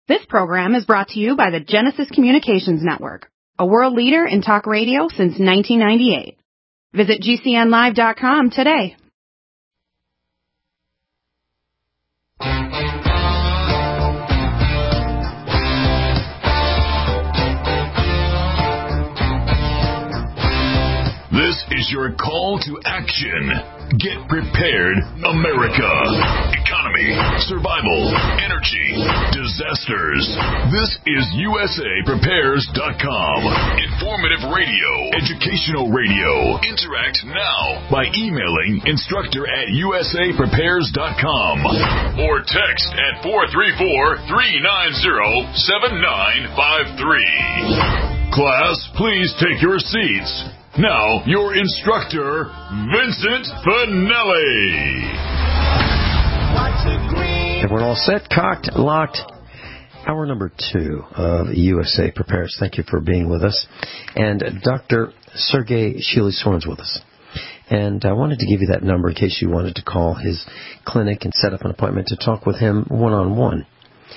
This program is brought to you by the Genesis Communications Network, a world leader in talk radio since 1998. Visit GCNlive.com today. This is your call to action. Get prepared, America. Economy, survival, energy, disasters. This is USAPrepares.com. Informative radio, educational radio. Interact now by emailing instructor@USAPrepares.com or text at 434-390-7953. Class, please take your seats. Now, your instructor, Vincent Finelli. And we're all set, cocked, locked. Hour number 2 of USA Prepares. Thank you for being with us. And Dr. Sergei Shili-Soren's with us. And I wanted to give you that number in case you wanted to call his clinic and set up an appointment to talk with him one-on-one.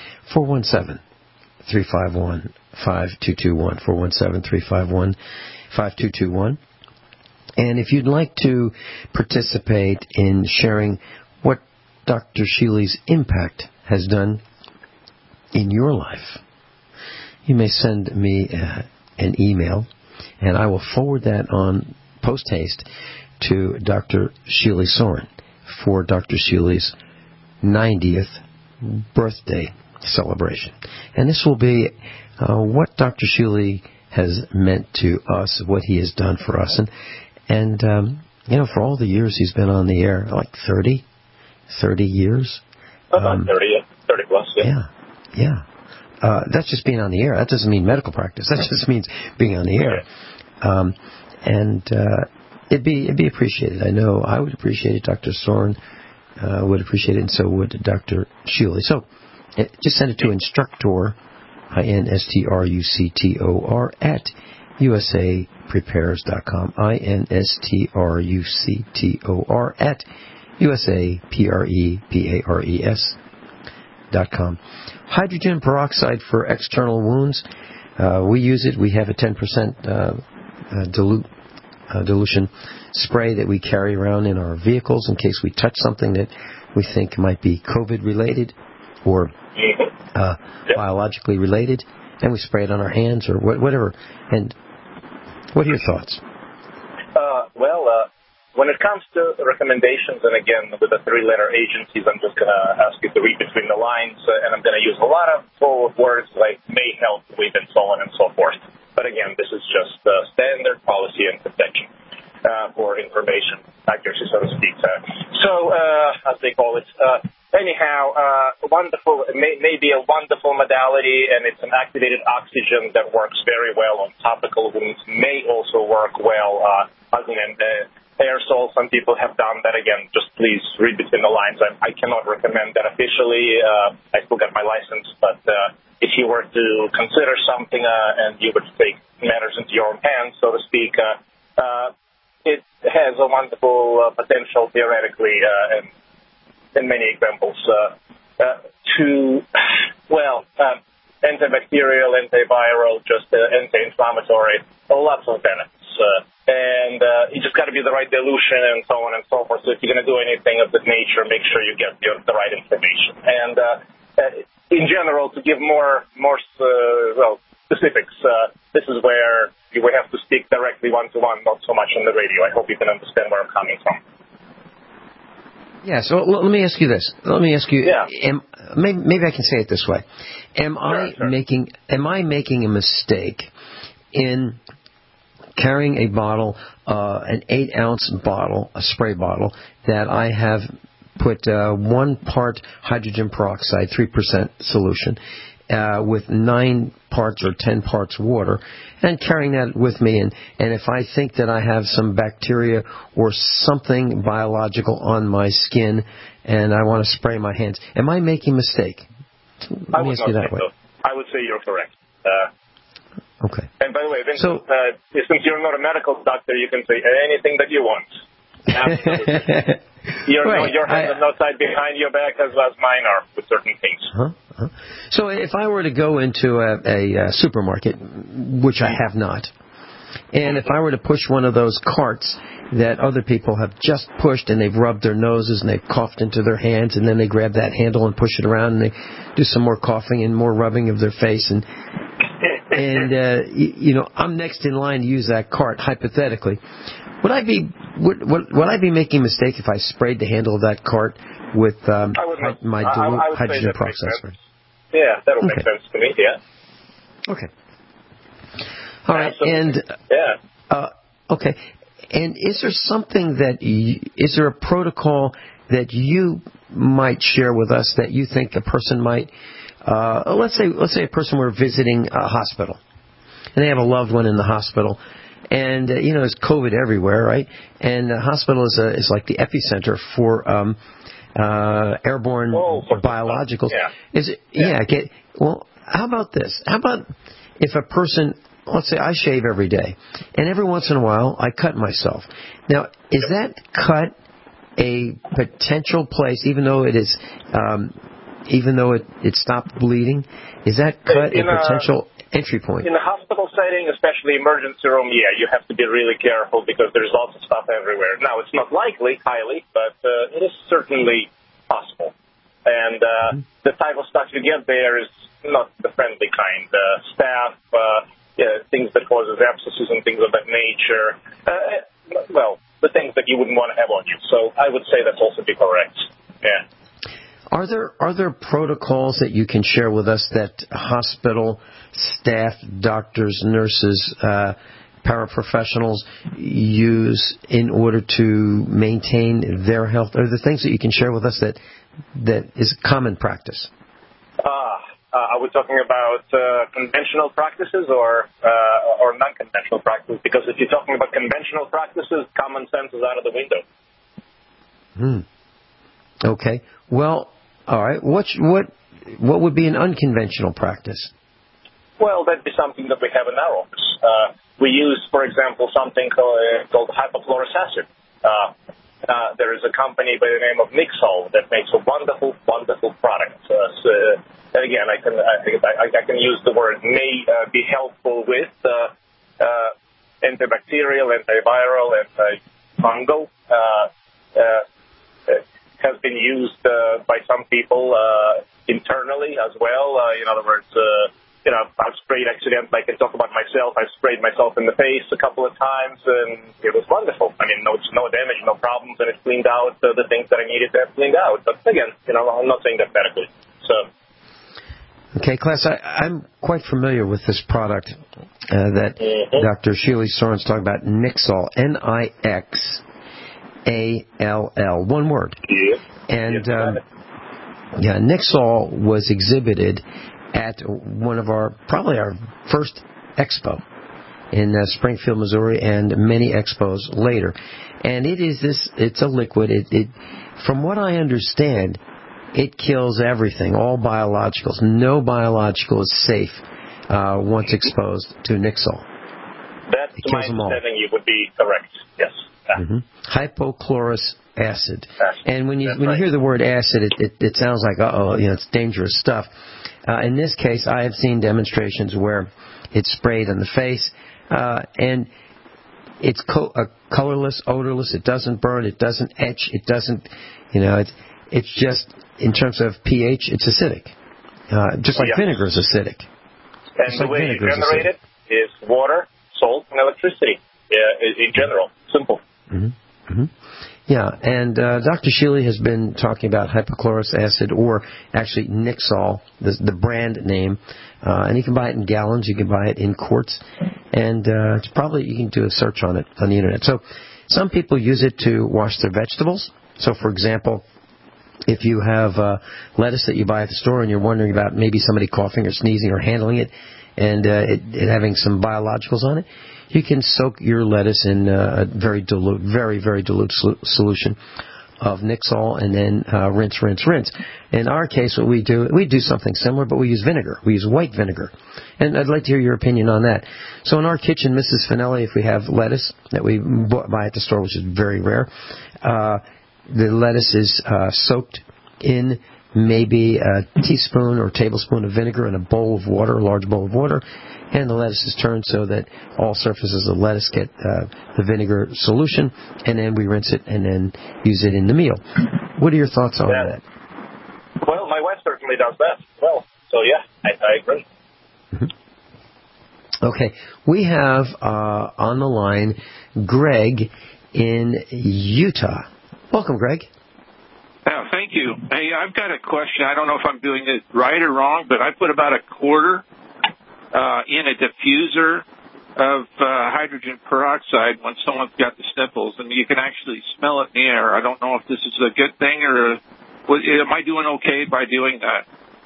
417-351-5221. 417-351-5221. And if you'd like to participate in sharing what Dr. Shili's impact has done in your life, you may send me an email, and I will forward that on post-haste to Dr. Shili-Soren for Dr. Shili's 90th birthday celebration. And this will be what Dr. Shili has meant to us, what he has done for us. And for all the years he's been on the air, like 30 years. 30 plus, yeah. Yeah. That's just being on the air. That doesn't mean medical practice. That just means being on the air. It'd be appreciated. I know I would appreciate it. Dr. Soren would appreciate it, and so would Dr. Shili. So just send it to instructor, INSTRUCTOR, at USAPrepares.com. INSTRUCTOR at USAPrepares.com. Hydrogen peroxide for external wounds. We use it. We have a 10% dilution spray that we carry around in our vehicles in case we touch something that we think might be COVID-related or biologically related, and we spray it on our hands or whatever. And what are your thoughts? When it comes to recommendations, and again, with the 3-letter agencies, I'm just going to ask you to read between the lines, and I'm going to use a lot of words like may help with and so on and so forth. But again, this is just standard policy and protection for information accuracy, so to speak. As they call it. Wonderful, maybe a wonderful modality, and it's an activated oxygen that works very well on topical wounds, may also work well as an aerosol. Some people have done that. Again, just please read between the lines. I cannot recommend that officially. I still got my license, but if you were to consider something and you would take matters into your own hands, so to speak, it has a wonderful potential theoretically and in many examples antibacterial, antiviral, just anti-inflammatory, lots of benefits. And you just got to be the right dilution and so on and so forth. So if you're going to do anything of that nature, make sure you get the right information. And in general, to give more specifics, this is where you would have to speak directly one-to-one, not so much on the radio. I hope you can understand where I'm coming from. Yeah, so let me ask you this. Maybe I can say it this way. Am I making a mistake in carrying a bottle, an 8-ounce bottle, a spray bottle, that I have put 1 part hydrogen peroxide, 3% solution, with 9 parts or 10 parts water, and carrying that with me. And if I think that I have some bacteria or something biological on my skin and I want to spray my hands, am I making a mistake? Let me ask you that way. So. I would say you're correct. Okay. And by the way, Vincent, since you're not a medical doctor, you can say anything that you want. Absolutely. Your hands are not tied behind your back as mine are with certain things. Uh-huh. So if I were to go into a supermarket, which I have not, and if I were to push one of those carts that other people have just pushed and they've rubbed their noses and they've coughed into their hands and then they grab that handle and push it around and they do some more coughing and more rubbing of their face and I'm next in line to use that cart, hypothetically. Would I be making a mistake if I sprayed the handle of that cart with my dilute hydrogen processor? Yeah, that would make sense to me, yeah. Okay. All right, and okay. And is there something is there a protocol that you might share with us that you think a person might, let's say a person were visiting a hospital, and they have a loved one in the hospital, and there's COVID everywhere, right? And the hospital is like the epicenter for airborne biologicals. Yeah. Is it? Yeah. Okay. Well, how about this? How about if a person, let's say I shave every day, and every once in a while I cut myself. Now, is that cut a potential place, even though it stopped bleeding? Is that cut a potential entry point? In a hospital setting, especially emergency room, you have to be really careful because there's lots of stuff everywhere. Now, it's not likely, highly, but it is certainly possible. And the type of stuff you get there is not the friendly kind. Staph, things that causes abscesses and things of that nature. The things that you wouldn't want to have on you. So I would say that's also be correct. Yeah. Are there protocols that you can share with us that hospital staff, doctors, nurses, paraprofessionals use in order to maintain their health? Are there things that you can share with us that is common practice? Are we talking about conventional practices or non-conventional practices? Because if you're talking about conventional practices, common sense is out of the window. Okay. Well, all right. What would be an unconventional practice? Well, that'd be something that we have in our office. We use, for example, something called hypochlorous acid. There is a company by the name of Nixol that makes a wonderful, wonderful product. And again, I can use the word may be helpful with antibacterial, antiviral, antifungal. Has been used by some people internally as well. In other words, I've sprayed accidentally. I can talk about myself. I've sprayed myself in the face a couple of times, and it was wonderful. I mean, no damage, no problems, and it cleaned out the things that I needed to have cleaned out. But again, I'm not saying that medically. So. Okay, class, I'm quite familiar with this product that Dr. Sheely Soren's talking about, Nixol, Nixall, one word. Yeah. And, Nixol was exhibited at one of our first expo in Springfield, Missouri, and many expos later. And it's a liquid. It from what I understand, it kills everything, all biologicals. No biological is safe once exposed to Nixol. That's my understanding. You would be correct. Yes. Hypochlorous acid. And when you hear the word acid, it sounds like it's dangerous stuff. In this case, I have seen demonstrations where it's sprayed on the face, and it's colorless, odorless. It doesn't burn. It doesn't etch. It doesn't. It's just in terms of pH, it's acidic, just like vinegar is acidic. And the way you generate it is water, salt, and electricity. In general, simple. Yeah, and Dr. Sheely has been talking about hypochlorous acid, or actually Nixol, the brand name, and you can buy it in gallons, you can buy it in quarts, and it's probably, you can do a search on it on the internet. So some people use it to wash their vegetables. So, for example, if you have lettuce that you buy at the store and you're wondering about maybe somebody coughing or sneezing or handling it and it having some biologicals on it, you can soak your lettuce in a very very dilute solution of Nixol and then rinse. In our case, what we do something similar, but we use vinegar. We use white vinegar. And I'd like to hear your opinion on that. So in our kitchen, Mrs. Finelli, if we have lettuce that we buy at the store, which is very rare, the lettuce is soaked in maybe a teaspoon or tablespoon of vinegar in a bowl of water, a large bowl of water, and the lettuce is turned so that all surfaces of lettuce get the vinegar solution, and then we rinse it and then use it in the meal. What are your thoughts on that? Well, my wife certainly does that. Well, so yeah, I agree. Mm-hmm. Okay, we have on the line Greg in Utah. Welcome, Greg. Thank you. Hey, I've got a question. I don't know if I'm doing it right or wrong, but I put about a quarter in a diffuser of hydrogen peroxide when someone's got the sniffles, and you can actually smell it in the air. I don't know if this is a good thing or am I doing okay by doing that?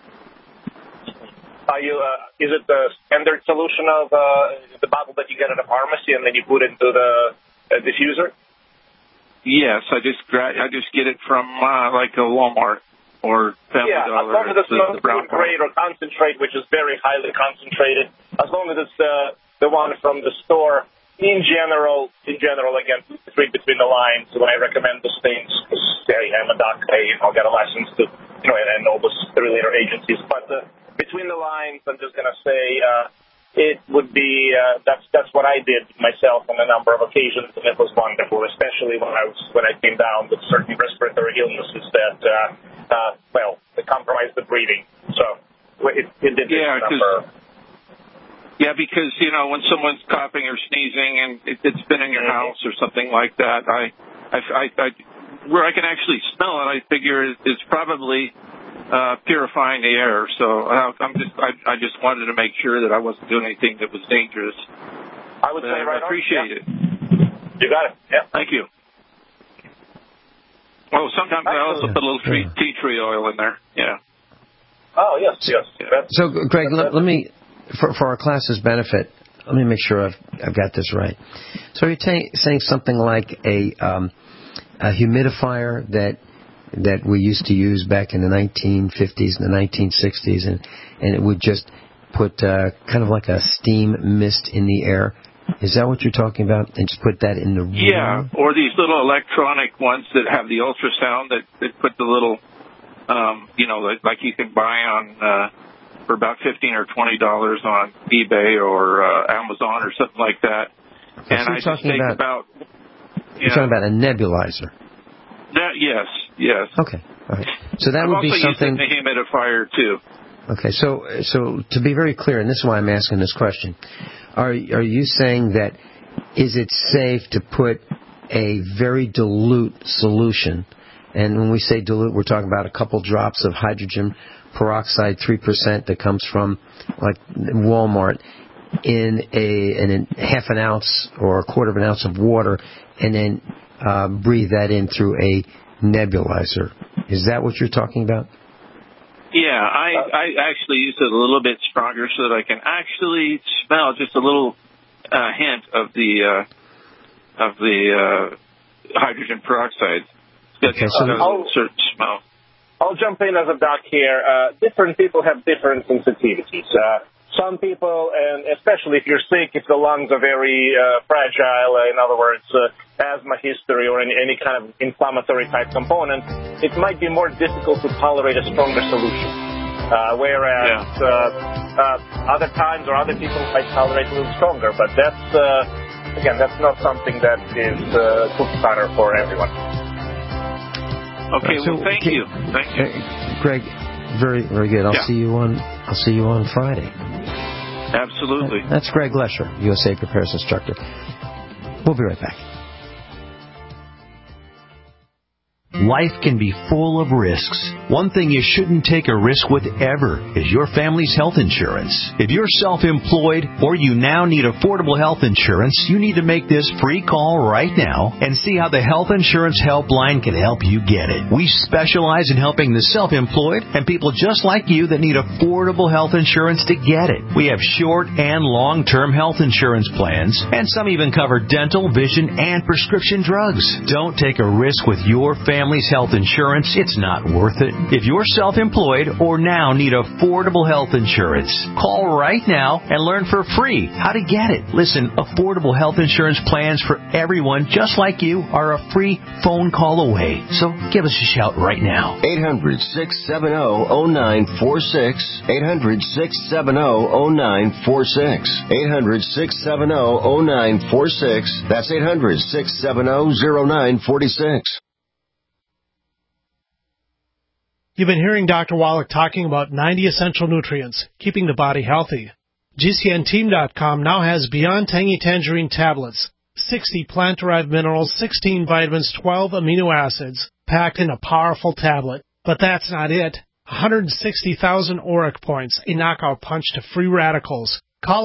Is it the standard solution of the bottle that you get at a pharmacy and then you put into the diffuser? Yes, I just get it from like a Walmart or Family Dollar. As long as it's not food grade or concentrate, which is very highly concentrated. As long as it's the one from the store. In general, again, read between the lines when I recommend those things. Because I'm a doc, I'll get a license to, and know those 3-liter agencies. But between the lines, I'm just going to say it would be that's what I did myself on a number of occasions, and it was wonderful, especially when I came down with certain respiratory illnesses that they compromised the breathing. So it did a number. Yeah, because, when someone's coughing or sneezing and it's been in your house or something like that, where I can actually smell it, I figure it's probably purifying the air. So I just wanted to make sure that I wasn't doing anything that was dangerous. I would say right on. I appreciate it. You got it. Yeah. Thank you. Oh, sometimes I also put a little tea tree oil in there. Yeah. Oh, yes. So, Greg, let me... For our class's benefit, let me make sure I've got this right. So you're saying something like a humidifier that we used to use back in the 1950s and the 1960s, and it would just put kind of like a steam mist in the air. Is that what you're talking about? And just put that in the room? Yeah, or these little electronic ones that have the ultrasound that put the little, like you can buy on... for about $15 or $20 on eBay or Amazon or something like that. And I just think about... You're talking about a nebulizer? Yes. Okay, all right. So that would be something... I'm also using the humidifier, too. Okay, so to be very clear, and this is why I'm asking this question, are you saying that is it safe to put a very dilute solution, and when we say dilute, we're talking about a couple drops of hydrogen peroxide 3% that comes from like Walmart in a half an ounce or a quarter of an ounce of water, and then breathe that in through a nebulizer. Is that what you're talking about? Yeah, I actually use it a little bit stronger so that I can actually smell just a little hint of the hydrogen peroxide. Okay, so a certain smell. I'll jump in as a doc here. Different people have different sensitivities. Some people, and especially if you're sick, if the lungs are very fragile, in other words, asthma history or any kind of inflammatory type component, it might be more difficult to tolerate a stronger solution. Whereas other times or other people might tolerate a little stronger. But that's not something that is cookie cutter for everyone. Okay, well, thank you. Greg, very, very good. I'll see you on Friday. Absolutely. That's Greg Lesher, USA Prepares instructor. We'll be right back. Life can be full of risks. One thing you shouldn't take a risk with ever is your family's health insurance. If you're self-employed or you now need affordable health insurance, you need to make this free call right now and see how the Health Insurance Helpline can help you get it. We specialize in helping the self-employed and people just like you that need affordable health insurance to get it. We have short and long-term health insurance plans, and some even cover dental, vision, and prescription drugs. Don't take a risk with your family's family's health insurance, it's not worth it. If you're self-employed or now need affordable health insurance, call right now and learn for free how to get it. Listen, affordable health insurance plans for everyone just like you are a free phone call away. So give us a shout right now. 800-670-0946. 800-670-0946. 800-670-0946. That's 800-670-0946. You've been hearing Dr. Wallach talking about 90 essential nutrients, keeping the body healthy. GCNteam.com now has Beyond Tangy Tangerine tablets, 60 plant-derived minerals, 16 vitamins, 12 amino acids, packed in a powerful tablet. But that's not it. 160,000 ORAC points, a knockout punch to free radicals. Call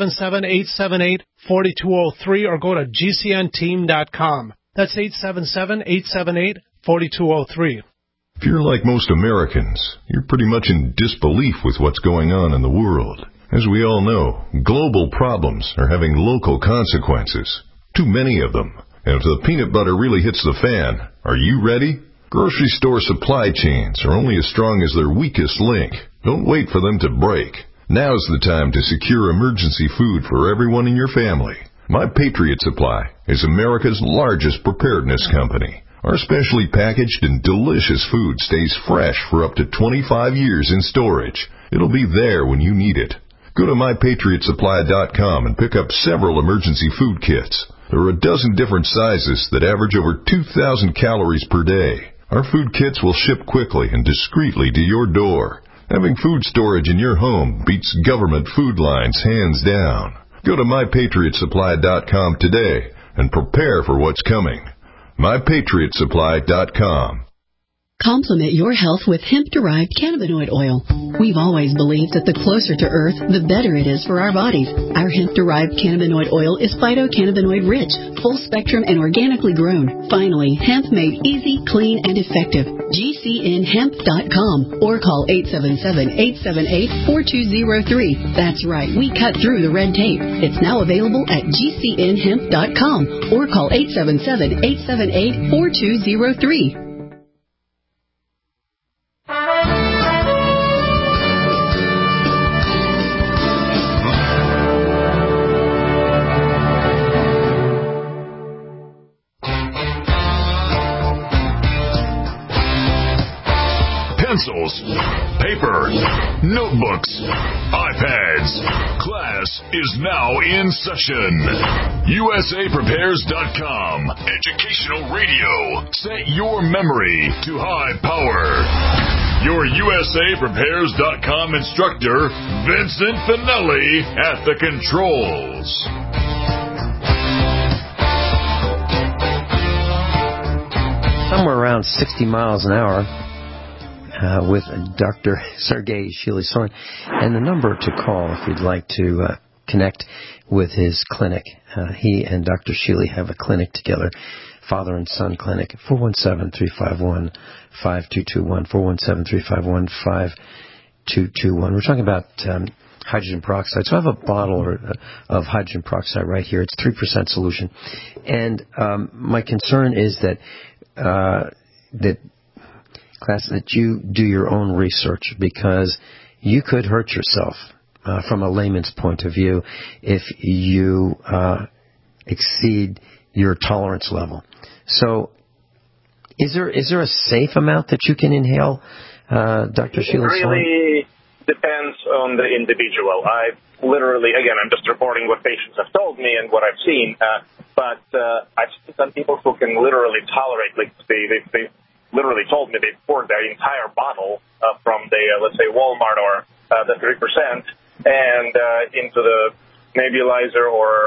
877-878-4203 or go to GCNteam.com. That's 877-878-4203. If you're like most Americans, you're pretty much in disbelief with what's going on in the world. As we all know, global problems are having local consequences. Too many of them. And if the peanut butter really hits the fan, are you ready? Grocery store supply chains are only as strong as their weakest link. Don't wait for them to break. Now's the time to secure emergency food for everyone in your family. My Patriot Supply is America's largest preparedness company. Our specially packaged and delicious food stays fresh for up to 25 years in storage. It'll be there when you need it. Go to MyPatriotSupply.com and pick up several emergency food kits. There are a dozen different sizes that average over 2,000 calories per day. Our food kits will ship quickly and discreetly to your door. Having food storage in your home beats government food lines hands down. Go to MyPatriotSupply.com today and prepare for what's coming. MyPatriotSupply.com. Complement your health with hemp-derived cannabinoid oil. We've always believed that the closer to Earth, the better it is for our bodies. Our hemp-derived cannabinoid oil is phytocannabinoid-rich, full-spectrum, and organically grown. Finally, hemp made easy, clean, and effective. GCNhemp.com or call 877-878-4203. That's right, we cut through the red tape. It's now available at GCNhemp.com or call 877-878-4203. Pencils, paper, notebooks, iPads. Class is now in session. USAPrepares.com. Educational radio. Set your memory to high power. Your USAPrepares.com instructor, Vincent Finelli, at the controls. Somewhere around 60 miles an hour. With Dr. Sergei Shili-Soren. And the number to call if you'd like to connect with his clinic. He and Dr. Shili have a clinic together, father and son clinic, 417-351-5221, 417-351-5221. We're talking about hydrogen peroxide. So I have a bottle of hydrogen peroxide right here. It's 3% solution. And my concern is that class, that you do your own research, because you could hurt yourself from a layman's point of view if you exceed your tolerance level. So is there a safe amount that you can inhale, Dr. Shili-Soren? It really depends on the individual. I'm just reporting what patients have told me and what I've seen, but I've seen some people who can literally tolerate, like they literally told me they poured their entire bottle from the, let's say, Walmart or the 3%, and into the nebulizer or,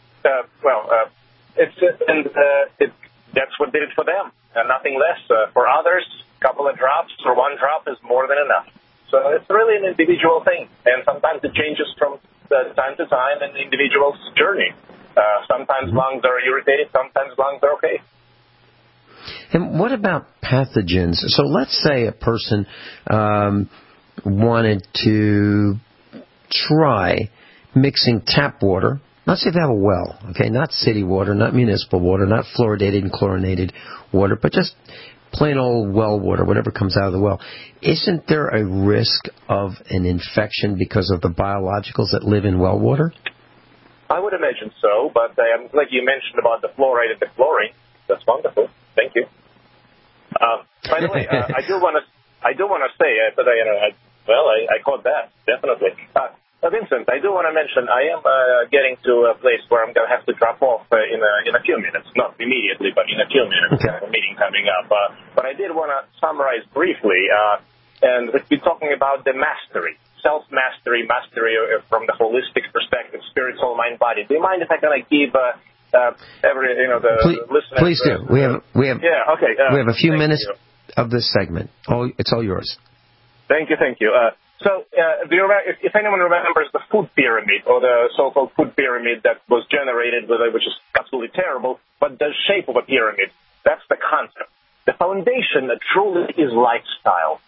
that's what did it for them, nothing less. For others, a couple of drops or one drop is more than enough. So it's really an individual thing, and sometimes it changes from time to time in the individual's journey. Sometimes lungs are irritated, sometimes lungs are okay. And what about pathogens? So let's say a person wanted to try mixing tap water. Let's say they have a well, okay, not city water, not municipal water, not fluoridated and chlorinated water, but just plain old well water, whatever comes out of the well, isn't there a risk of an infection because of the biologicals that live in well water? I would imagine so, but like you mentioned about the fluoride and the chlorine, that's wonderful. Thank you. By the way, I do want to say that I caught that definitely. Vincent, I do want to mention I am getting to a place where I'm going to have to drop off in a few minutes. Not immediately, but in a few minutes. Okay. I have a meeting coming up. But I did want to summarize briefly, and we'll be talking about the mastery, self-mastery, mastery from the holistic perspective, spirit, soul, mind, body. Do you mind if I kind of give listeners? Please do. We have we have a few minutes of this segment. It's all yours. Thank you. So, if anyone remembers the food pyramid, or the so-called food pyramid that was generated, which is absolutely terrible, but the shape of a pyramid, that's the concept. The foundation truly is lifestyle.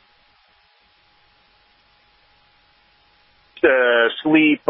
Sleep,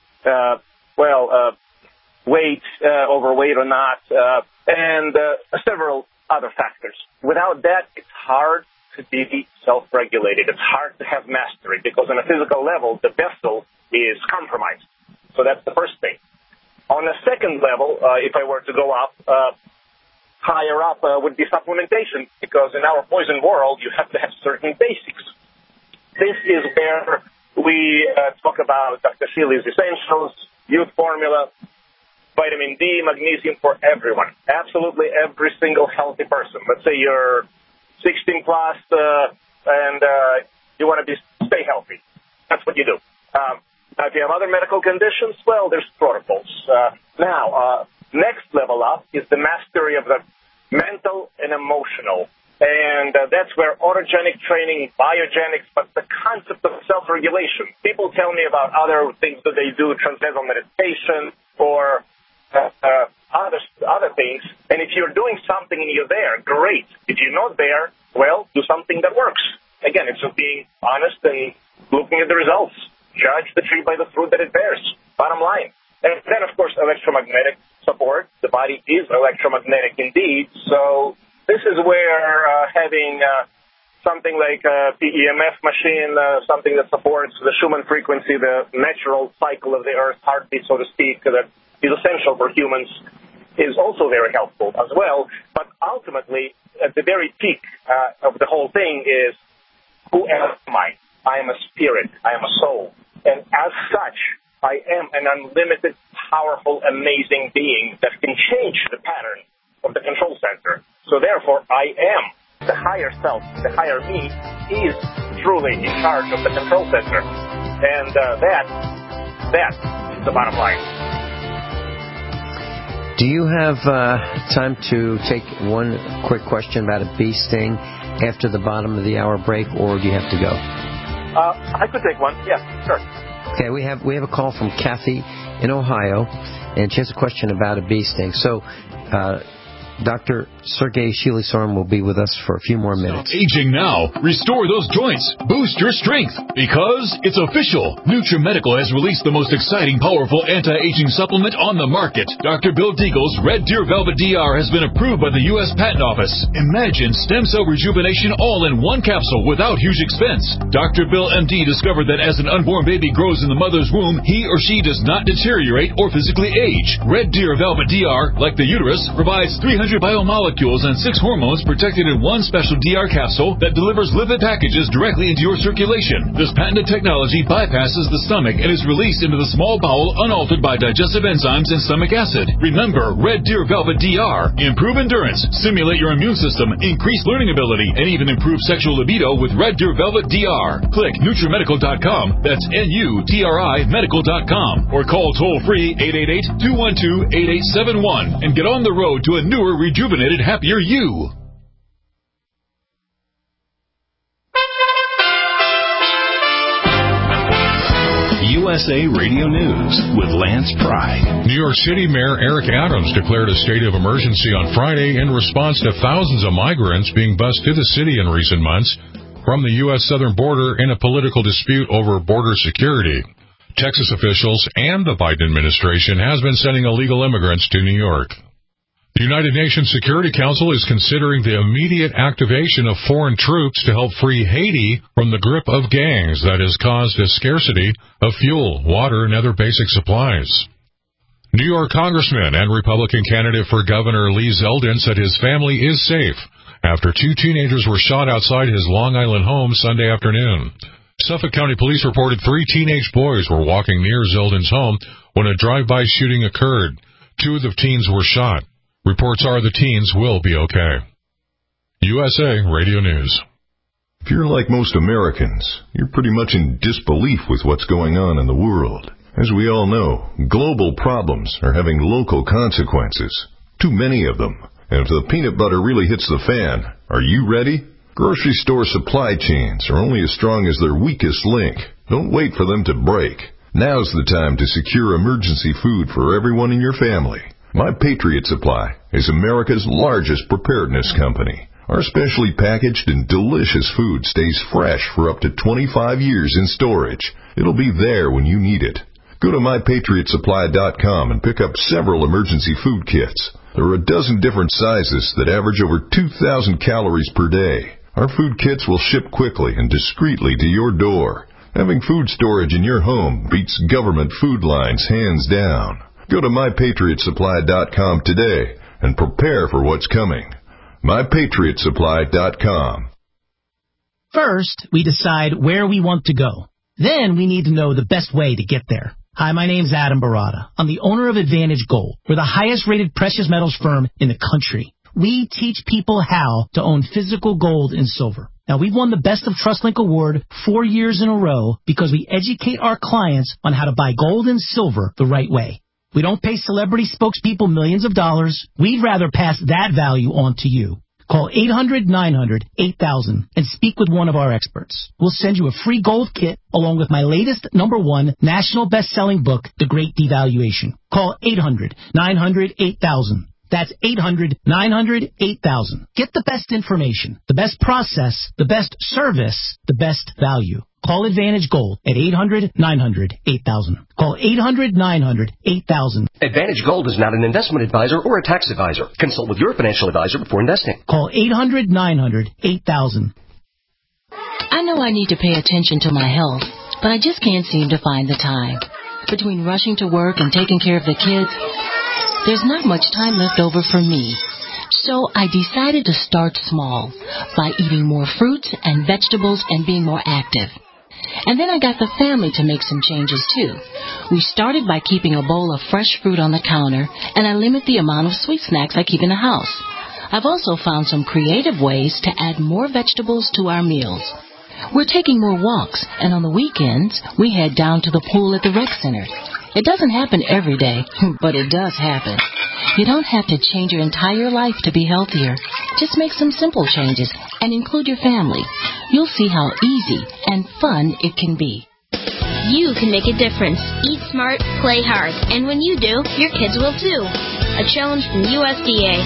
weight, overweight or not, and several other factors. Without that, it's hard to be self-regulated. It's hard to have mastery because on a physical level, the vessel is compromised. So that's the first thing. On a second level, if I were to go up, higher up would be supplementation because in our poison world, you have to have certain basics. This is where we talk about Dr. Shealy's Essentials, Youth Formula, vitamin D, magnesium for everyone. Absolutely every single healthy person. Let's say you're 16 plus, and you want to stay healthy. That's what you do. If you have other medical conditions, well, there's protocols. Now, next level up is the mastery of the mental and emotional. And that's where autogenic training, biogenics, but the concept of self-regulation. People tell me about other things that they do, transcendental meditation, or other things, and if you're doing something and you're there, great. If you're not there, well, do something that works. Again, it's just being honest and looking at the results. Judge the tree by the fruit that it bears. Bottom line. And then, of course, electromagnetic support. The body is electromagnetic indeed, so this is where having something like a PEMF machine, something that supports the Schumann frequency, the natural cycle of the Earth's heartbeat, so to speak, that is essential for humans, is also very helpful as well. But ultimately, at the very peak of the whole thing is, who am I? I am a spirit. I am a soul. And as such, I am an unlimited, powerful, amazing being that can change the pattern of the control center. So therefore, I am the higher self, the higher me, is truly in charge of the control center. And that is the bottom line. Do you have time to take one quick question about a bee sting after the bottom of the hour break, or do you have to go? I could take one. Yeah, sure. Okay, we have a call from Kathy in Ohio, and she has a question about a bee sting. So, Dr. Sergei Shealy-Soren will be with us for a few more minutes. Stop aging now. Restore those joints. Boost your strength. Because it's official. NutriMedical has released the most exciting, powerful anti-aging supplement on the market. Dr. Bill Deagle's Red Deer Velvet DR has been approved by the U.S. Patent Office. Imagine stem cell rejuvenation all in one capsule without huge expense. Dr. Bill MD discovered that as an unborn baby grows in the mother's womb, he or she does not deteriorate or physically age. Red Deer Velvet DR, like the uterus, provides 300 biomolecules and 6 hormones protected in one special DR capsule that delivers lipid packages directly into your circulation. This patented technology bypasses the stomach and is released into the small bowel unaltered by digestive enzymes and stomach acid. Remember, Red Deer Velvet DR. Improve endurance, stimulate your immune system, increase learning ability, and even improve sexual libido with Red Deer Velvet DR. Click NutriMedical.com, that's NUTRI Medical.com, or call toll-free 888-212-8871 and get on the road to a newer, rejuvenated, happier you. USA Radio News with Lance Pry. New York City Mayor Eric Adams declared a state of emergency on Friday in response to thousands of migrants being bused to the city in recent months from the U.S. southern border in a political dispute over border security. Texas officials and the Biden administration has been sending illegal immigrants to New York. The United Nations Security Council is considering the immediate activation of foreign troops to help free Haiti from the grip of gangs that has caused a scarcity of fuel, water, and other basic supplies. New York Congressman and Republican candidate for Governor Lee Zeldin said his family is safe after 2 teenagers were shot outside his Long Island home Sunday afternoon. Suffolk County Police reported 3 teenage boys were walking near Zeldin's home when a drive-by shooting occurred. 2 of the teens were shot. Reports are the teens will be okay. USA Radio News. If you're like most Americans, you're pretty much in disbelief with what's going on in the world. As we all know, global problems are having local consequences. Too many of them. And if the peanut butter really hits the fan, are you ready? Grocery store supply chains are only as strong as their weakest link. Don't wait for them to break. Now's the time to secure emergency food for everyone in your family. My Patriot Supply is America's largest preparedness company. Our specially packaged and delicious food stays fresh for up to 25 years in storage. It'll be there when you need it. Go to MyPatriotSupply.com and pick up several emergency food kits. There are a dozen different sizes that average over 2,000 calories per day. Our food kits will ship quickly and discreetly to your door. Having food storage in your home beats government food lines hands down. Go to MyPatriotSupply.com today and prepare for what's coming. MyPatriotSupply.com. First, we decide where we want to go. Then we need to know the best way to get there. Hi, my name's Adam Barada. I'm the owner of Advantage Gold. We're the highest-rated precious metals firm in the country. We teach people how to own physical gold and silver. Now, we've won the Best of TrustLink Award 4 years in a row because we educate our clients on how to buy gold and silver the right way. We don't pay celebrity spokespeople millions of dollars. We'd rather pass that value on to you. Call 800-900-8000 and speak with one of our experts. We'll send you a free gold kit along with my latest #1 national best-selling book, The Great Devaluation. Call 800-900-8000. That's 800-900-8000. Get the best information, the best process, the best service, the best value. Call Advantage Gold at 800-900-8000. Call 800-900-8000. Advantage Gold is not an investment advisor or a tax advisor. Consult with your financial advisor before investing. Call 800-900-8000. I know I need to pay attention to my health, but I just can't seem to find the time. Between rushing to work and taking care of the kids, there's not much time left over for me. So I decided to start small by eating more fruits and vegetables and being more active. And then I got the family to make some changes too. We started by keeping a bowl of fresh fruit on the counter, and I limit the amount of sweet snacks I keep in the house. I've also found some creative ways to add more vegetables to our meals. We're taking more walks, and on the weekends, we head down to the pool at the rec center. It doesn't happen every day, but it does happen. You don't have to change your entire life to be healthier. Just make some simple changes and include your family. You'll see how easy and fun it can be. You can make a difference. Eat smart, play hard. And when you do, your kids will too. A challenge from USDA.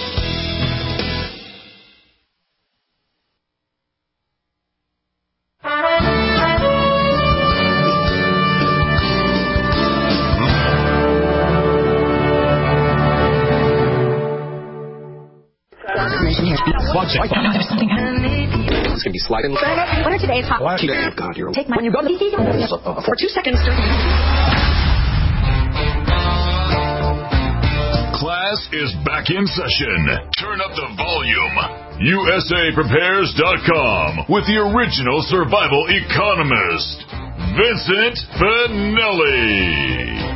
It's going to be sliding. What are today's hot? God, take my when you go for 2 seconds. Class is back in session. Turn up the volume. USAPrepares.com with the original survival economist, Vincent Finelli.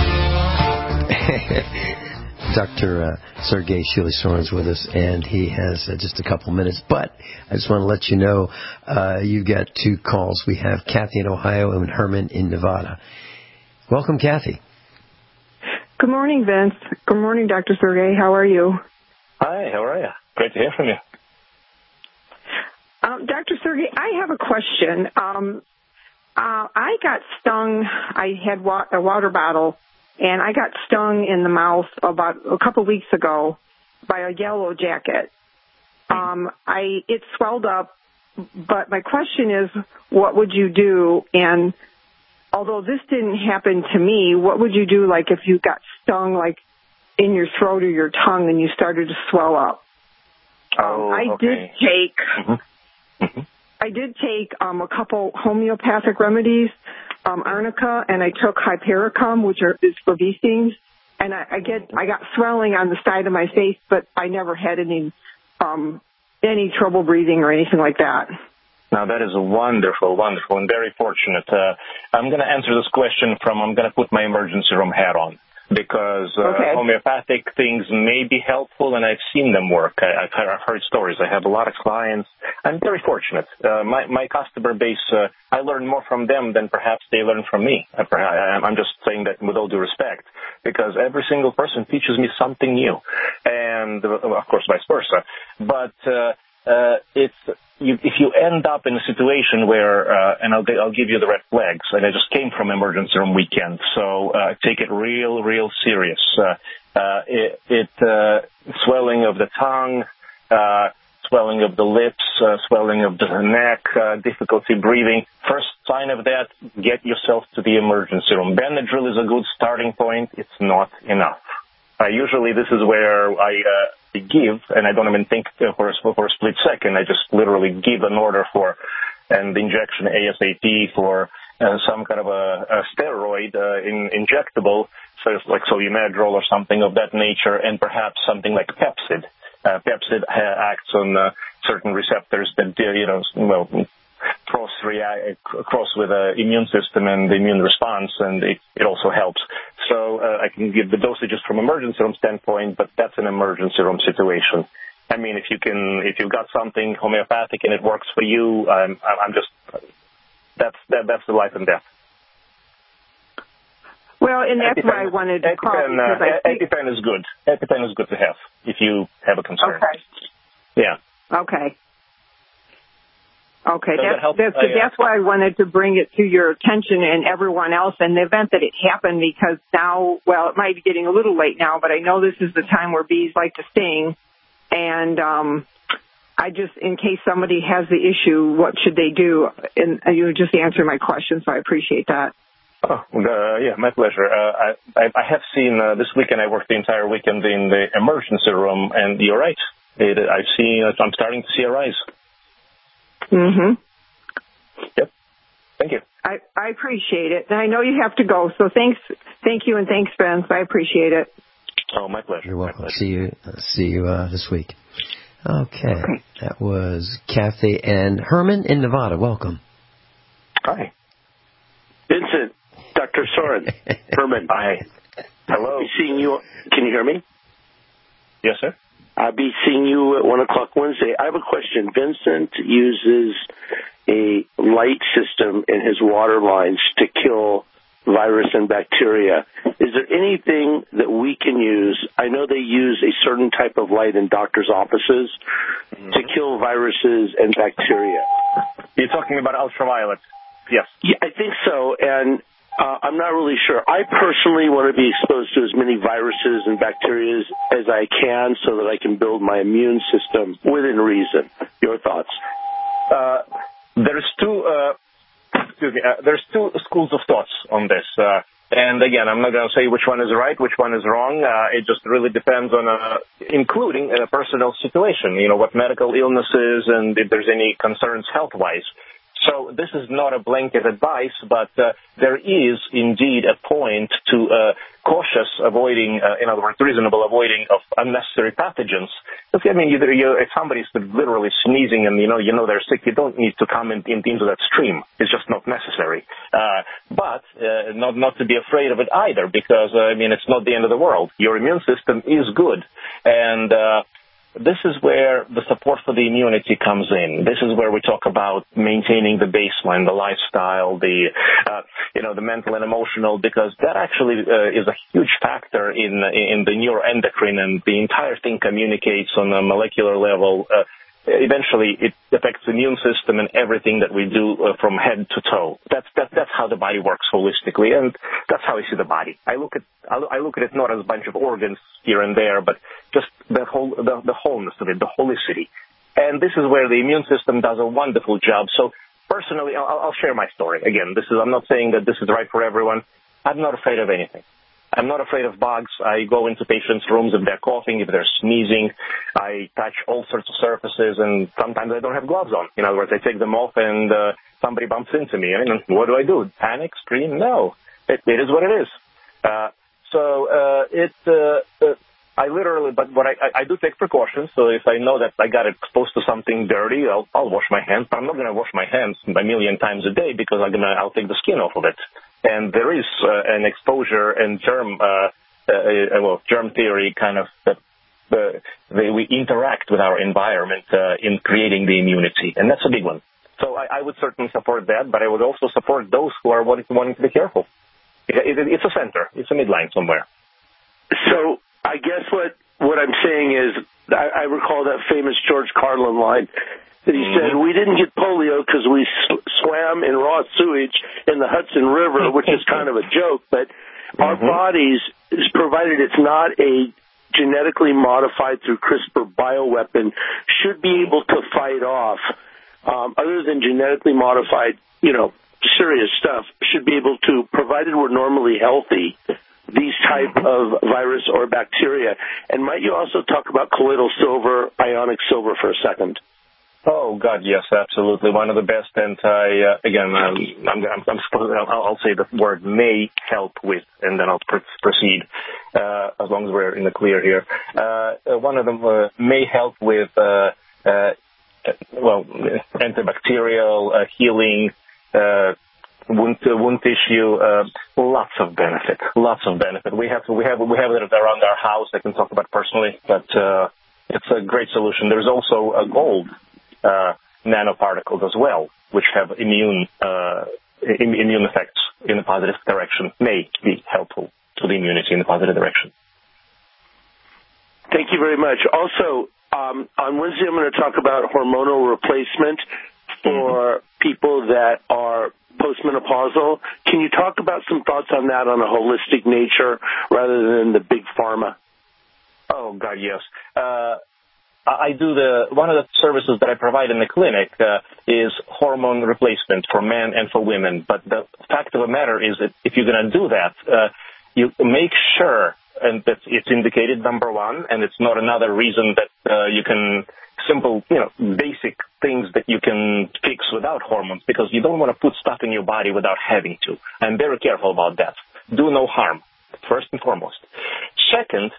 Dr. Sergei Shili-Soren's with us, and he has just a couple minutes. But I just want to let you know you got 2 calls. We have Kathy in Ohio and Herman in Nevada. Welcome, Kathy. Good morning, Vince. Good morning, Dr. Sergei. How are you? Hi, how are you? Great to hear from you. Dr. Sergei, I have a question. I got stung. I had a water bottle, and I got stung in the mouth about a couple weeks ago by a yellow jacket. It swelled up, but my question is, what would you do? And although this didn't happen to me, what would you do, like, if you got stung, like, in your throat or your tongue, and you started to swell up. I did take a couple homeopathic remedies, arnica, and I took hypericum, which is for bee stings. And I got swelling on the side of my face, but I never had any trouble breathing or anything like that. Now, that is wonderful, wonderful, and very fortunate. I'm going to answer this question I'm going to put my emergency room hat on, because homeopathic things may be helpful, and I've seen them work. I've heard stories. I have a lot of clients. I'm very fortunate. My customer base, I learn more from them than perhaps they learn from me. I'm just saying that with all due respect, because every single person teaches me something new, and, of course, vice versa. But if you end up in a situation where, and I'll give you the red flags, and I just came from emergency room weekend, so take it real serious. Swelling of the tongue, swelling of the lips, swelling of the neck, difficulty breathing. First sign of that, get yourself to the emergency room. Benadryl is a good starting point. It's not enough. Usually this is where I give, and I don't even think for a split second. I just literally give an order for an injection ASAP for some kind of a steroid injectable, so it's like Medrol or something of that nature, and perhaps something like Pepcid. Pepcid acts on certain receptors that cross with the immune system and the immune response, and it also helps. So I can give the dosages from emergency room standpoint, but that's an emergency room situation. I mean, if you've got something homeopathic and it works for you, that's the life and death. Well, and that's why I wanted to call. EpiPen is good. EpiPen is good to have if you have a concern. Okay. Yeah. Okay. Okay, that's why I wanted to bring it to your attention and everyone else in the event that it happened, because now, well, it might be getting a little late now, but I know this is the time where bees like to sting, and in case somebody has the issue, what should they do? And you just answered my question, so I appreciate that. Oh, yeah, my pleasure. I have seen, this weekend I worked the entire weekend in the emergency room, and you're right. I'm starting to see a rise. Mm-hmm. Yep. Thank you. I appreciate it. And I know you have to go, so thank you, and thanks, Spence. I appreciate it. Oh, my pleasure. You're welcome. See you this week. Okay. That was Kathy and Herman in Nevada. Welcome. Hi. Vincent, Dr. Soren, Herman. Hi. Hello. I'll be seeing you. Can you hear me? Yes, sir. I'll be seeing you at 1 o'clock Wednesday. I have a question. Vincent uses a light system in his water lines to kill virus and bacteria. Is there anything that we can use? I know they use a certain type of light in doctors' offices to kill viruses and bacteria. You're talking about ultraviolet? Yes. Yeah, I think so, and I'm not really sure. I personally want to be exposed to as many viruses and bacteria as I can so that I can build my immune system within reason. Your thoughts? There's two schools of thoughts on this. And again, I'm not going to say which one is right, which one is wrong. It just really depends on, including a personal situation, what medical illnesses and if there's any concerns health-wise. So this is not a blanket advice, but there is indeed a point to cautious avoiding, in other words, reasonable avoiding of unnecessary pathogens. Because, I mean, if somebody's literally sneezing and you know they're sick, you don't need to come into that stream. It's just not necessary. But not to be afraid of it either, because it's not the end of the world. Your immune system is good, and this is where the support for the immunity comes in. This is where we talk about maintaining the baseline, the lifestyle, the mental and emotional, because that actually is a huge factor in the neuroendocrine, and the entire thing communicates on a molecular level. Eventually, it affects the immune system and everything that we do from head to toe. That's how the body works holistically, and that's how I see the body. I look at it not as a bunch of organs here and there, but just the wholeness of it, the holicity. And this is where the immune system does a wonderful job. So personally, I'll share my story. Again, I'm not saying that this is right for everyone. I'm not afraid of anything. I'm not afraid of bugs. I go into patients' rooms if they're coughing, if they're sneezing. I touch all sorts of surfaces, and sometimes I don't have gloves on. In other words, I take them off, and somebody bumps into me. I mean, what do? Panic? Scream? No. It is what it is. I literally, but what I do take precautions. So if I know that I got exposed to something dirty, I'll wash my hands. But I'm not going to wash my hands a million times a day because I'll take the skin off of it. And there is an exposure and germ theory kind of that we interact with our environment in creating the immunity, and that's a big one. So I would certainly support that, but I would also support those who are wanting to be careful. It's a center. It's a midline somewhere. So I guess what I'm saying is I recall that famous George Carlin line that he said, we didn't get polio because we swam in raw sewage in the Hudson River, which is kind of a joke, but our bodies, provided it's not a genetically modified through CRISPR bioweapon, should be able to fight off, other than genetically modified, serious stuff, should be able to, provided we're normally healthy, these type of virus or bacteria. And might you also talk about colloidal silver, ionic silver for a second? Oh God, yes, absolutely. One of the best I'll say the word may help with, and then I'll proceed as long as we're in the clear here. One of them may help with antibacterial healing. Wound tissue, lots of benefit. We have it around our house. I can talk about personally, but it's a great solution. There's also gold nanoparticles as well, which have immune effects in a positive direction. May be helpful to the immunity in a positive direction. Thank you very much. Also, on Wednesday, I'm going to talk about hormonal replacement for people that are postmenopausal. Can you talk about some thoughts on that on a holistic nature rather than the big pharma? Oh, God, yes. I do one of the services that I provide in the clinic is hormone replacement for men and for women. But the fact of the matter is that if you're going to do that, you make sure and that it's indicated, number one, and it's not another reason that you can simple, basic things that you can fix without hormones, because you don't want to put stuff in your body without having to. I'm very careful about that. Do no harm, first and foremost. Second,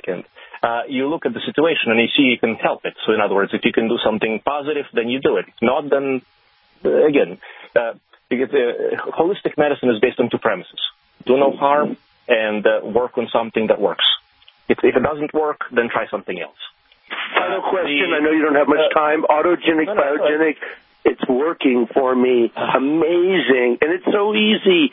you look at the situation and you see you can help it. So in other words, if you can do something positive, then you do it. If not, then again, holistic medicine is based on two premises. Do no harm and work on something that works. If it doesn't work, then try something else. Final question. I know you don't have much time. Autogenic, biogenic, it's working for me. Amazing. And it's so easy.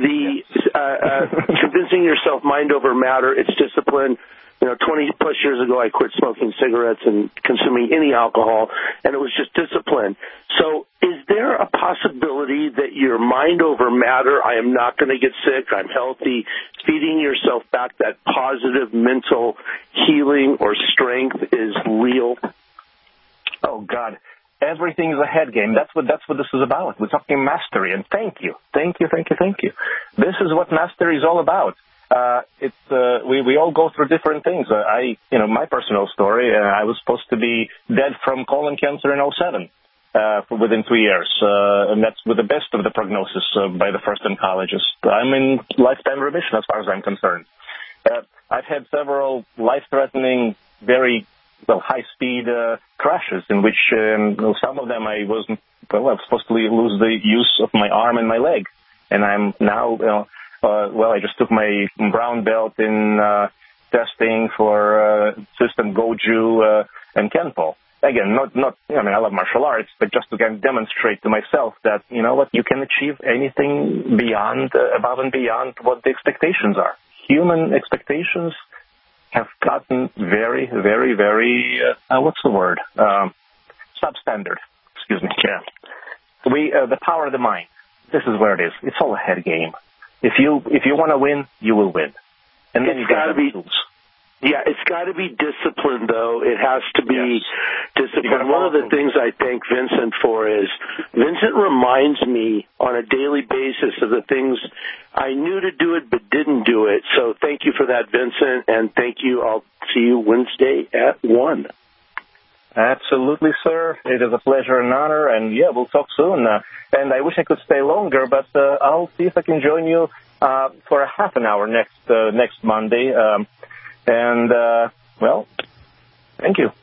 Convincing yourself mind over matter, it's discipline. 20-plus years ago, I quit smoking cigarettes and consuming any alcohol, and it was just discipline. So is there a possibility that your mind over matter, I am not going to get sick, I'm healthy, feeding yourself back that positive mental healing or strength is real? Oh, God. Everything is a head game. That's what this is about. We're talking mastery, and thank you. This is what mastery is all about. We all go through different things. My personal story, I was supposed to be dead from colon cancer in 2007, within 3 years. And that's with the best of the prognosis by the first oncologist. I'm in lifetime remission as far as I'm concerned. I've had several life-threatening, very high-speed crashes in which some of them I was supposed to lose the use of my arm and my leg. And I'm now... I just took my brown belt in testing for system Goju and Kenpo. Again, I love martial arts, but just to demonstrate to myself that, you can achieve anything above and beyond what the expectations are. Human expectations have gotten very, very, very, substandard. Excuse me. Yeah. The power of the mind. This is where it is. It's all a head game. If you want to win, you will win. And then you got to be tools. Yeah, it's got to be disciplined, though. It has to be disciplined. One of the things I thank Vincent for is Vincent reminds me on a daily basis of the things I knew to do it but didn't do it. So thank you for that, Vincent, and thank you. I'll see you Wednesday at 1. Absolutely, sir. It is a pleasure and honor, and we'll talk soon. And I wish I could stay longer, but I'll see if I can join you for a half an hour next Monday. Thank you.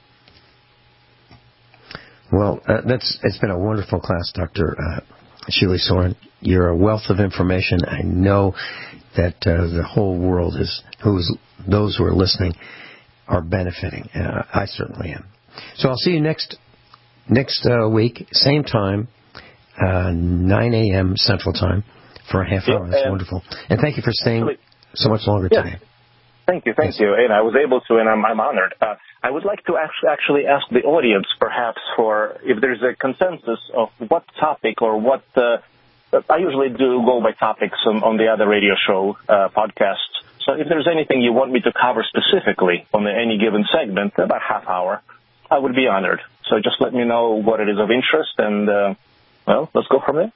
Well, it's been a wonderful class, Dr. Sheely Soren. You're a wealth of information. I know that the whole world those who are listening are benefiting. I certainly am. So I'll see you next week, same time, 9 a.m. Central Time for a half hour. That's wonderful. And thank you for staying so much longer today. Thank you. And I was able to, and I'm honored. I would like to actually ask the audience, perhaps, for if there's a consensus of what topic or what I usually do go by topics on the other radio show podcasts. So if there's anything you want me to cover specifically on any given segment, about half hour, I would be honored. So just let me know what it is of interest, and let's go from there.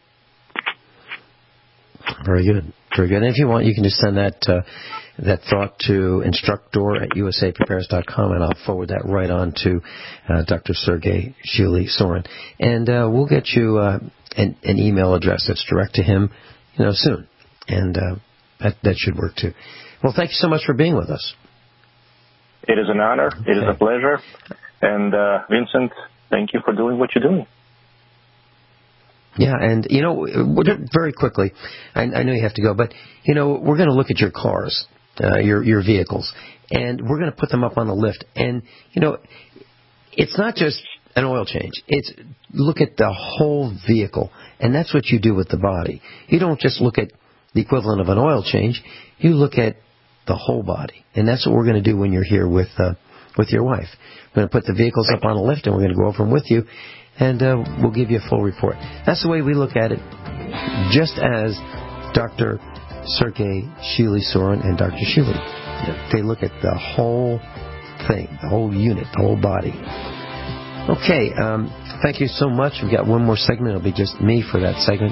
Very good. And if you want, you can just send that thought to instructor@usaprepares.com, and I'll forward that right on to Dr. Sergey Sheely Soren. And we'll get you an email address that's direct to him, soon. And that should work too. Well, thank you so much for being with us. It is an honor. It is a pleasure. And Vincent, thank you for doing what you're doing. Yeah, and, very quickly, I know you have to go, but, we're going to look at your cars, your vehicles, and we're going to put them up on the lift. And, it's not just an oil change. It's look at the whole vehicle, and that's what you do with the body. You don't just look at the equivalent of an oil change. You look at the whole body, and that's what we're going to do when you're here with your wife. We're going to put the vehicles up on the lift, and we're going to go over them with you. And we'll give you a full report. That's the way we look at it, just as Dr. Sergey Sheely Soren and Dr. Sheely. They look at the whole thing, the whole unit, the whole body. Okay, thank you so much. We've got one more segment. It'll be just me for that segment.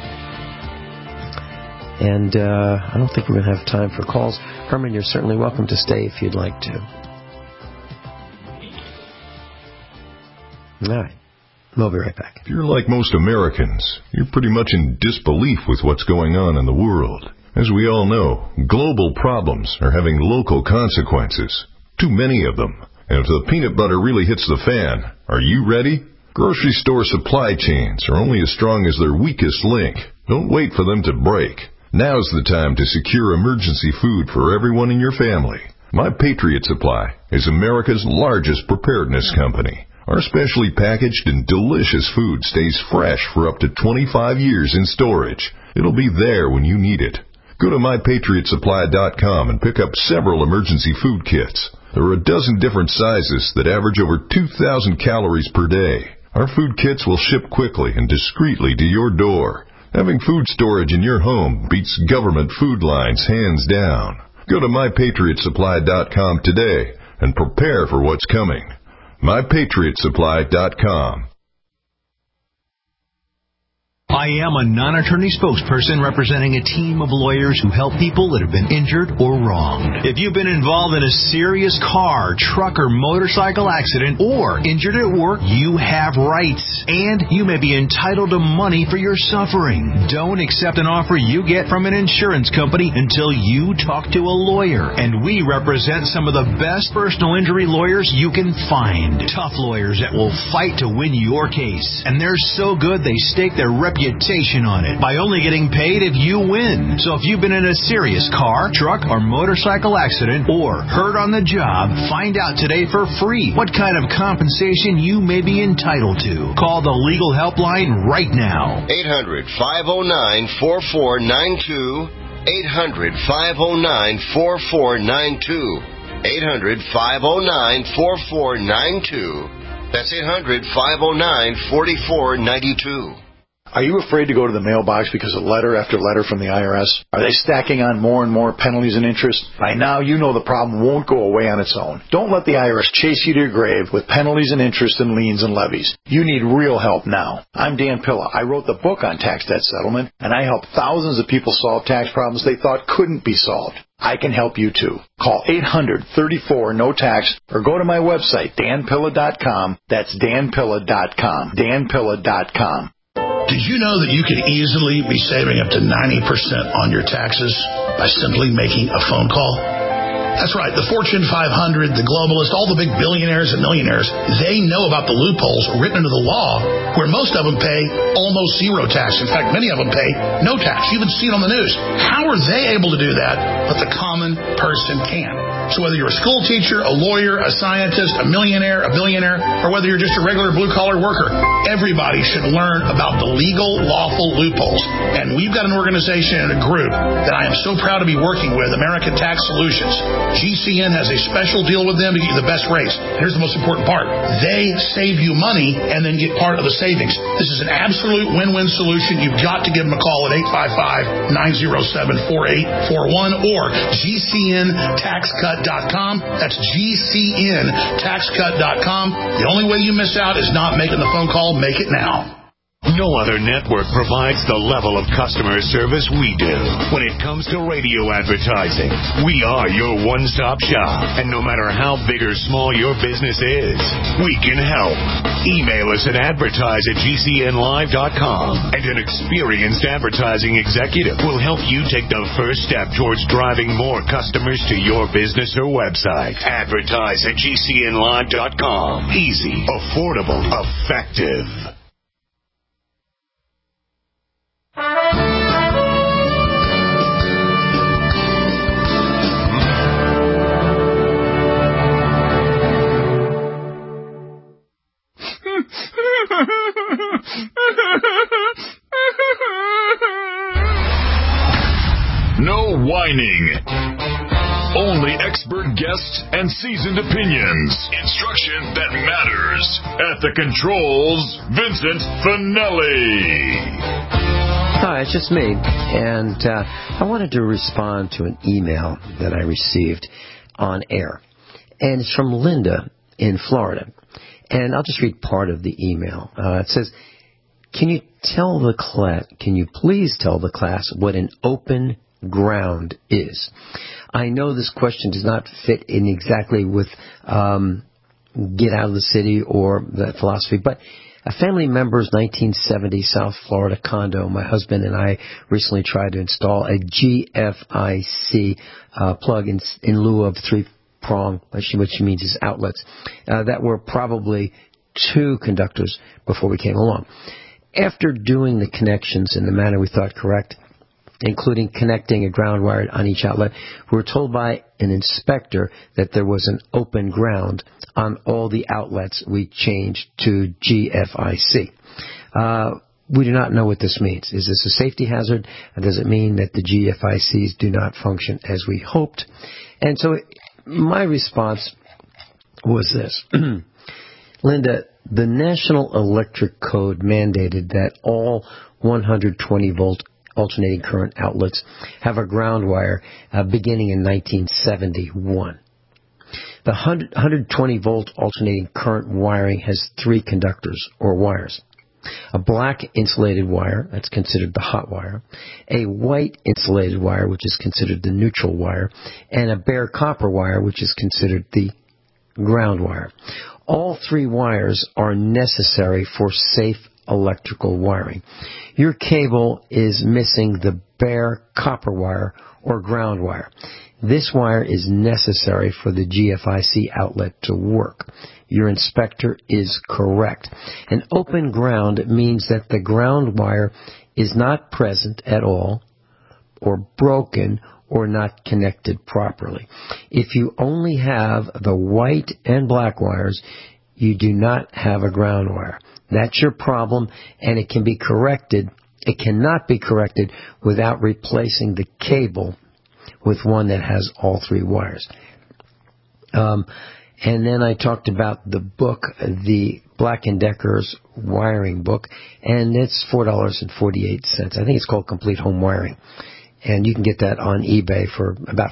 And I don't think we're going to have time for calls. Herman, you're certainly welcome to stay if you'd like to. All right. We'll be right back. If you're like most Americans, you're pretty much in disbelief with what's going on in the world. As we all know, global problems are having local consequences. Too many of them. And if the peanut butter really hits the fan, are you ready? Grocery store supply chains are only as strong as their weakest link. Don't wait for them to break. Now's the time to secure emergency food for everyone in your family. My Patriot Supply is America's largest preparedness company. Our specially packaged and delicious food stays fresh for up to 25 years in storage. It'll be there when you need it. Go to MyPatriotSupply.com and pick up several emergency food kits. There are a dozen different sizes that average over 2,000 calories per day. Our food kits will ship quickly and discreetly to your door. Having food storage in your home beats government food lines hands down. Go to MyPatriotSupply.com today and prepare for what's coming. MyPatriotSupply.com. I am a non-attorney spokesperson representing a team of lawyers who help people that have been injured or wronged. If you've been involved in a serious car, truck, or motorcycle accident or injured at work, you have rights, and you may be entitled to money for your suffering. Don't accept an offer you get from an insurance company until you talk to a lawyer, and we represent some of the best personal injury lawyers you can find. Tough lawyers that will fight to win your case, and they're so good they stake their reputation on it by only getting paid if you win. So if you've been in a serious car, truck, or motorcycle accident or hurt on the job, find out today for free what kind of compensation you may be entitled to. Call the legal helpline right now. 800-509-4492. 800-509-4492. 800-509-4492. That's 800-509-4492. Are you afraid to go to the mailbox because of letter after letter from the IRS? Are they stacking on more and more penalties and interest? By now, you know the problem won't go away on its own. Don't let the IRS chase you to your grave with penalties and interest and liens and levies. You need real help now. I'm Dan Pilla. I wrote the book on tax debt settlement, and I helped thousands of people solve tax problems they thought couldn't be solved. I can help you too. Call 800-34-NO-TAX or go to my website, danpilla.com. That's danpilla.com. danpilla.com. Did you know that you could easily be saving up to 90% on your taxes by simply making a phone call? That's right. The Fortune 500, the globalists, all the big billionaires and millionaires, they know about the loopholes written into the law where most of them pay almost zero tax. In fact, many of them pay no tax. You even see it on the news. How are they able to do that, but the common person can't? So whether you're a school teacher, a lawyer, a scientist, a millionaire, a billionaire, or whether you're just a regular blue-collar worker, everybody should learn about the legal, lawful loopholes. And we've got an organization and a group that I am so proud to be working with, American Tax Solutions. GCN has a special deal with them to get you the best rates. Here's the most important part. They save you money and then get part of the savings. This is an absolute win-win solution. You've got to give them a call at 855-907-4841 or GCNTaxCut.com. That's GCNTaxCut.com. The only way you miss out is not making the phone call. Make it now. No other network provides the level of customer service we do. When it comes to radio advertising, we are your one-stop shop. And no matter how big or small your business is, we can help. Email us at advertise@gcnlive.com, and an experienced advertising executive will help you take the first step towards driving more customers to your business or website. Advertise@gcnlive.com. Easy, affordable, effective. No whining. Only expert guests and seasoned opinions. Instruction that matters. At the controls, Vincent Finelli. Hi, it's just me. And I wanted to respond to an email that I received on air. And it's from Linda in Florida. And I'll just read part of the email. It says, can you please tell the class what an open ground is? I know this question does not fit in exactly with get out of the city or that philosophy, but a family member's 1970 South Florida condo, my husband and I recently tried to install a GFIC plug in lieu of three-prong, which means is outlets, that were probably two conductors before we came along. After doing the connections in the manner we thought correct, including connecting a ground wire on each outlet, we were told by an inspector that there was an open ground on all the outlets we changed to GFIC. We do not know what this means. Is this a safety hazard? Does it mean that the GFICs do not function as we hoped? And so my response was this. Linda, the National Electric Code mandated that all 120-volt alternating current outlets have a ground wire beginning in 1971. The 120-volt alternating current wiring has three conductors or wires. A black insulated wire, that's considered the hot wire, a white insulated wire, which is considered the neutral wire, and a bare copper wire, which is considered the ground wire. All three wires are necessary for safe electrical wiring. Your cable is missing the bare copper wire or ground wire. This wire is necessary for the GFIC outlet to work. Your inspector is correct. An open ground means that the ground wire is not present at all, or broken, or not connected properly. If you only have the white and black wires, you do not have a ground wire. That's your problem, and it can be corrected. It cannot be corrected without replacing the cable with one that has all three wires. And then I talked about the book, the Black & Decker's wiring book, and it's $4.48. I think it's called Complete Home Wiring. And you can get that on eBay for about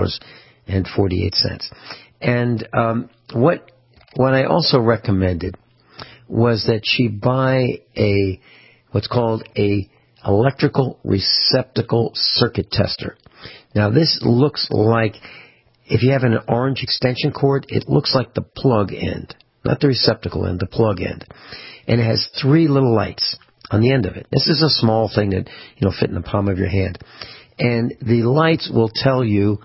$4.48. And what I also recommended was that she buy what's called a electrical receptacle circuit tester. Now this looks like, if you have an orange extension cord, it looks like the plug end, not the receptacle end, the plug end. And it has 3 little lights on the end of it. This is a small thing that, fit in the palm of your hand. And the lights will tell you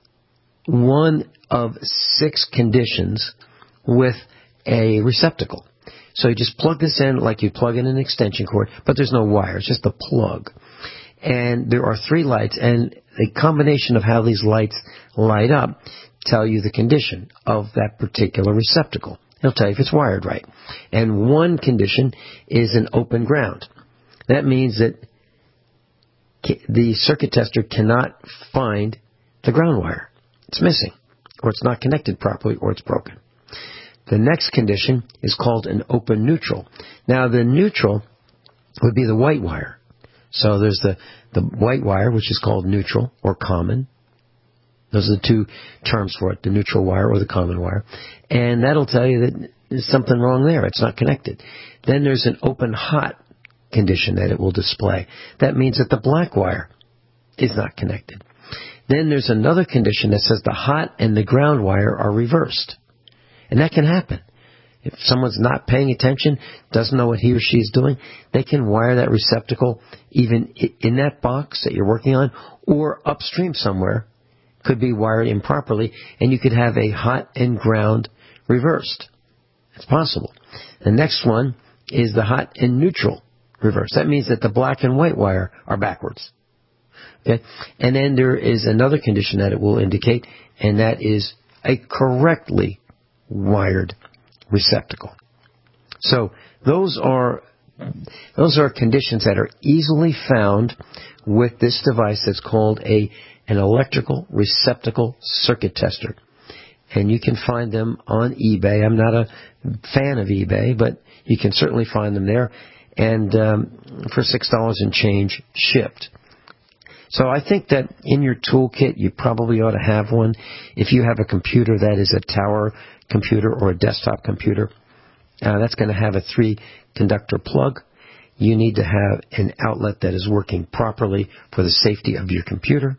one of 6 conditions with a receptacle. So you just plug this in like you plug in an extension cord, but there's no wire, it's just a plug. And there are 3 lights, and the combination of how these lights light up tell you the condition of that particular receptacle. It'll tell you if it's wired right. And one condition is an open ground. That means that the circuit tester cannot find the ground wire. It's missing, or it's not connected properly, or it's broken. The next condition is called an open neutral. Now, the neutral would be the white wire. So there's the white wire, which is called neutral or common. Those are the 2 terms for it, the neutral wire or the common wire. And that'll tell you that there's something wrong there. It's not connected. Then there's an open hot condition that it will display. That means that the black wire is not connected. Then there's another condition that says the hot and the ground wire are reversed. And that can happen. If someone's not paying attention, doesn't know what he or she is doing, they can wire that receptacle even in that box that you're working on, or upstream somewhere, could be wired improperly, and you could have a hot and ground reversed. It's possible. The next one is the hot and neutral reversed. That means that the black and white wire are backwards. Okay? And then there is another condition that it will indicate, and that is a correctly wired receptacle. So those are conditions that are easily found with this device that's called an electrical receptacle circuit tester. And you can find them on eBay. I'm not a fan of eBay, but you can certainly find them there. And for $6 and change shipped. So I think that in your toolkit, you probably ought to have one. If you have a computer that is a tower computer or a desktop computer, that's going to have a 3-conductor plug. You need to have an outlet that is working properly for the safety of your computer.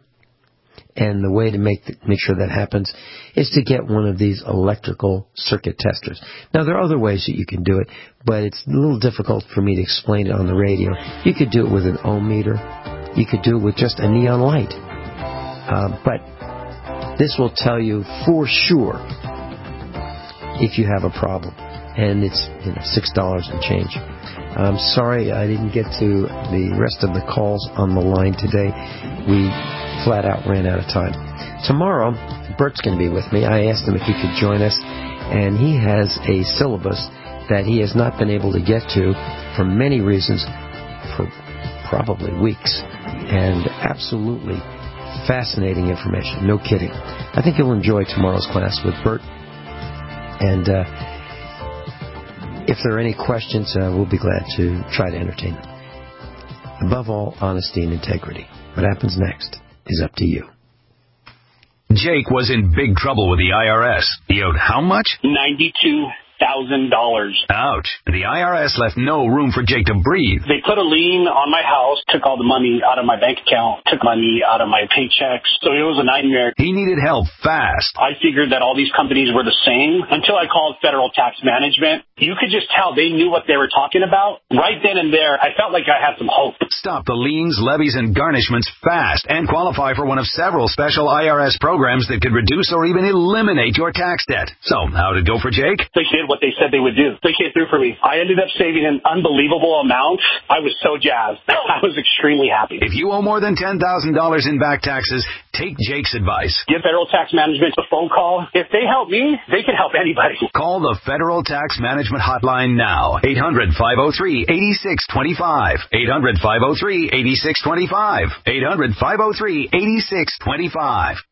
And the way to make sure that happens is to get one of these electrical circuit testers. Now, there are other ways that you can do it, but it's a little difficult for me to explain it on the radio. You could do it with an ohm meter. You could do it with just a neon light. But this will tell you for sure if you have a problem. And it's $6 and change. I'm sorry I didn't get to the rest of the calls on the line today. We flat out ran out of time. Tomorrow, Bert's going to be with me. I asked him if he could join us, and he has a syllabus that he has not been able to get to for many reasons for probably weeks. And absolutely fascinating information. No kidding. I think you'll enjoy tomorrow's class with Bert. And if there are any questions, we'll be glad to try to entertain them. Above all, honesty and integrity. What happens next is up to you. Jake was in big trouble with the IRS. He owed how much? $92,000. Ouch. The IRS left no room for Jake to breathe. They put a lien on my house, took all the money out of my bank account, took money out of my paychecks. So it was a nightmare. He needed help fast. I figured that all these companies were the same until I called Federal Tax Management. You could just tell they knew what they were talking about. Right then and there, I felt like I had some hope. Stop the liens, levies, and garnishments fast and qualify for one of several special IRS programs that could reduce or even eliminate your tax debt. So, how'd it go for Jake? They did what they said they would do. They came through for me. I ended up saving an unbelievable amount. I was so jazzed. I was extremely happy. If you owe more than $10,000 in back taxes, take Jake's advice. Give Federal Tax Management a phone call. If they help me, they can help anybody. Call the Federal Tax Management Hotline now. 800-503-8625. 800-503-8625. 800-503-8625.